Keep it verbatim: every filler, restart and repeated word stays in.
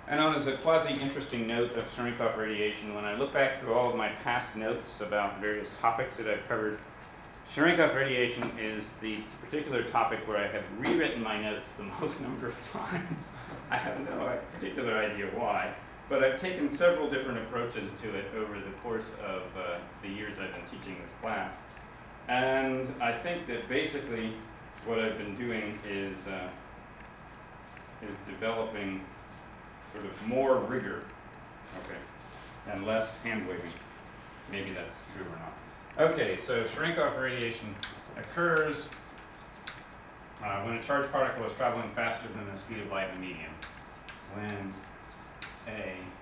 And on as a quasi-interesting note of Cherenkov radiation, when I look back through all of my past notes about various topics that I've covered, Cherenkov radiation is the particular topic where I have rewritten my notes the most number of times. I have no particular idea why, but I've taken several different approaches to it over the course of uh, the years I've been teaching this class. And I think that basically what I've been doing is, uh, is developing sort of more rigor, okay, and less hand-waving. Maybe that's true or not. Okay, so Cherenkov radiation occurs uh, when a charged particle is traveling faster than the speed of light in the medium. When A